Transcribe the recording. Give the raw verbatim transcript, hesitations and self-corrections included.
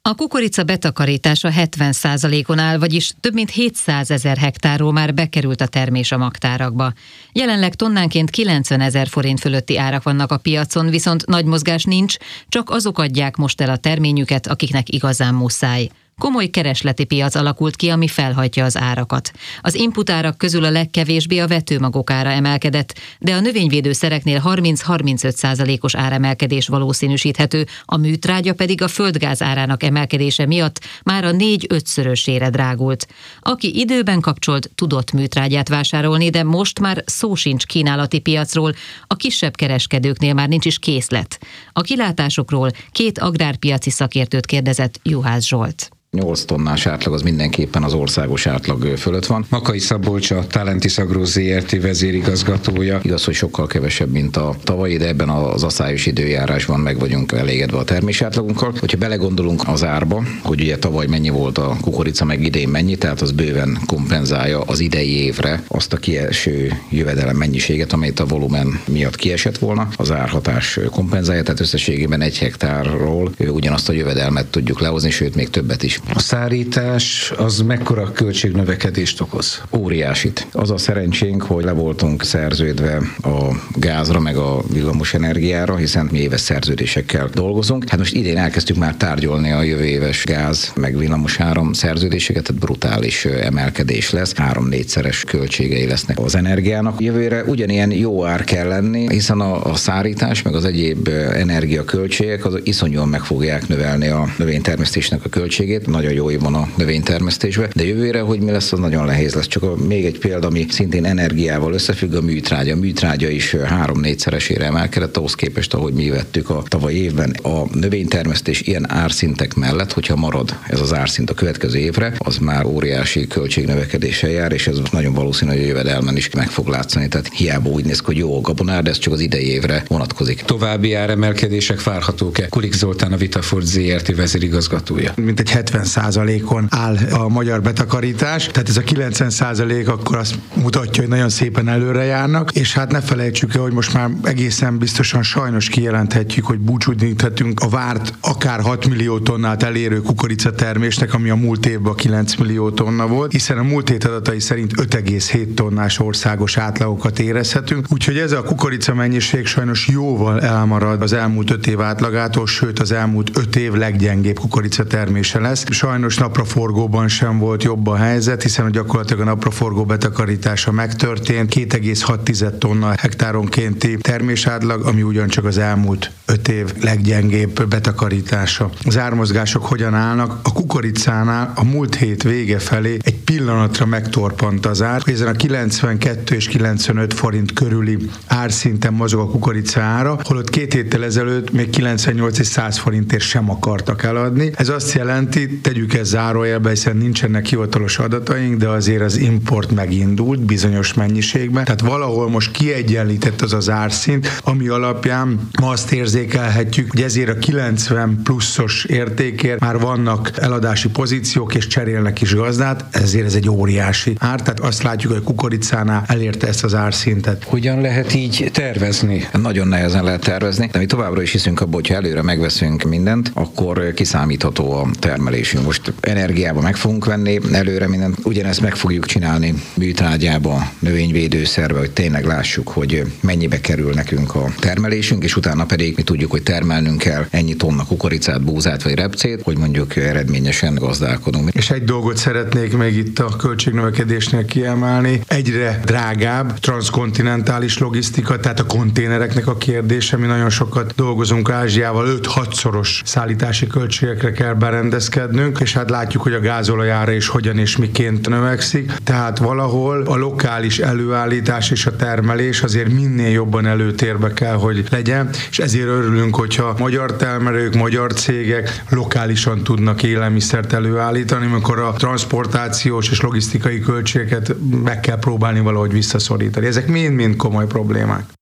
A kukorica betakarítása hetven százalékon áll, vagyis több mint hétszázezer hektárról már bekerült a termés a magtárakba. Jelenleg tonnánként kilencvenezer forint fölötti árak vannak a piacon, viszont nagy mozgás nincs, csak azok adják most el a terményüket, akiknek igazán muszáj. Komoly keresleti piac alakult ki, ami felhajtja az árakat. Az input árak közül a legkevésbé a vetőmagok ára emelkedett, de a növényvédőszereknél harminc-harmincöt százalékos áremelkedés valószínűsíthető, a műtrágya pedig a földgáz árának emelkedése miatt már a négy-ötszörösére drágult. Aki időben kapcsolt, tudott műtrágyát vásárolni, de most már szó sincs kínálati piacról, a kisebb kereskedőknél már nincs is készlet. A kilátásokról két agrárpiaci szakértőt kérdezett Juhász Zsolt. nyolc tonnás átlag az mindenképpen az országos átlag fölött van. Makai Szabolcs, a Talentis Agro zé er té vezérigazgatója. Igaz, hogy sokkal kevesebb, mint a tavalyi, de ebben az aszályos időjárásban meg vagyunk elégedve a termés átlagunkkal. Hogyha belegondolunk az árba, hogy ugye tavaly mennyi volt a kukorica, meg idén mennyi, tehát az bőven kompenzálja az idei évre azt a kieső jövedelem mennyiséget, amelyet a volumen miatt kiesett volna. Az árhatás kompenzálja, tehát összességében egy hektárról ugyanazt a jövedelmet tudjuk lehozni, sőt még többet is. A szárítás az mekkora költségnövekedést okoz? Óriásit. Az a szerencsénk, hogy le voltunk szerződve a gázra, meg a villamos energiára, hiszen mi éves szerződésekkel dolgozunk. Hát most idén elkezdtük már tárgyalni a jövő éves gáz, meg villamos áram szerződéseket, tehát brutális emelkedés lesz. Három-négyszeres költségei lesznek az energiának. Jövőre ugyanilyen jó ár kell lenni, hiszen a, a szárítás, meg az egyéb energiaköltségek az iszonyúan meg fogják növelni a növénytermesztésnek a költségét. Nagyon jó év van a növénytermesztésben, de jövőre, hogy mi lesz, az nagyon nehéz lesz. Csak a, még egy példa, ami szintén energiával összefügg, a műtrágya. A műtrágya is három-négyszeresére emelkedett, ahhoz képest, ahogy mi vettük a tavalyi évben. A növénytermesztés ilyen árszintek mellett, hogyha marad ez az árszint a következő évre, az már óriási költségnövekedéssel jár, és ez nagyon valószínű, hogy a jövedelmen is meg fog látszani. Tehát hiába úgy néz ki, hogy jó a gabonár, de ez csak az idei évre vonatkozik. További áremelkedések várhatók-e? Kulik Zoltán, a Vitaford zé er té vezérigazgatója. Mint egy hetven százalékon áll a magyar betakarítás, tehát ez a kilencven százalék akkor azt mutatja, hogy nagyon szépen előre járnak, és hát ne felejtsük el, hogy most már egészen biztosan sajnos kijelenthetjük, hogy búcsúdíthetünk a várt akár hat millió tonnát elérő kukoricatermésnek, ami a múlt évben kilenc millió tonna volt, hiszen a múlt hét adatai szerint öt egész hét tonnás országos átlagokat érezhetünk, úgyhogy ez a kukorica mennyiség sajnos jóval elmarad az elmúlt öt év átlagától, sőt az elmúlt öt év leggyengébb kukoricatermése lesz. Sajnos napraforgóban sem volt jobb a helyzet, hiszen gyakorlatilag a napraforgó betakarítása megtörtént. két egész hat tonna hektáronkénti termésátlag, ami ugyancsak az elmúlt öt év leggyengébb betakarítása. Az ármozgások hogyan állnak? A kukoricánál a múlt hét vége felé egy pillanatra megtorpant az ár. Ezen a kilencvenkettő és kilencvenöt forint körüli árszinten mozog a kukorica ára, holott két héttel ezelőtt még kilencvennyolc és száz forintért sem akartak eladni. Ez azt jelenti, tegyük ezt zárójelbe, hiszen nincsenek hivatalos adataink, de azért az import megindult bizonyos mennyiségben. Tehát valahol most kiegyenlített az az árszint, ami alapján ma azt érzékelhetjük, hogy ezért a kilencven pluszos értékért már vannak eladási pozíciók, és cserélnek is gazdát, ezért ez egy óriási ár. Tehát azt látjuk, hogy a kukoricánál elérte ezt az árszintet. Hogyan lehet így tervezni? Nagyon nehezen lehet tervezni, de mi továbbra is hiszünk abban, hogyha előre megveszünk mindent, akkor kiszámítható a termelésünk. Most energiába meg fogunk venni előre mindent, ugyanezt meg fogjuk csinálni műtrágyába, növényvédőszerbe, hogy tényleg lássuk, hogy mennyibe kerül nekünk a termelésünk, és utána pedig mi tudjuk, hogy termelnünk kell ennyi tonna kukoricát, búzát vagy repcét, hogy mondjuk eredményesen gazdálkodunk. És egy dolgot szeretnék még itt a költségnövekedésnél kiemelni. Egyre drágább transzkontinentális logisztika, tehát a konténereknek a kérdése. Mi nagyon sokat dolgozunk Ázsiával, öt-hatszoros szállítási költségekre kell berendezkednünk, és hát látjuk, hogy a gázolajára is hogyan és miként növekszik. Tehát valahol a lokális előállítás és a termelés azért minél jobban előtérbe kell, hogy legyen, és ezért örülünk, hogyha magyar termelők, magyar cégek lokálisan tudnak élelmiszert előállítani, amikor a transportációs és logisztikai költségeket meg kell próbálni valahogy visszaszorítani. Ezek mind-mind komoly problémák.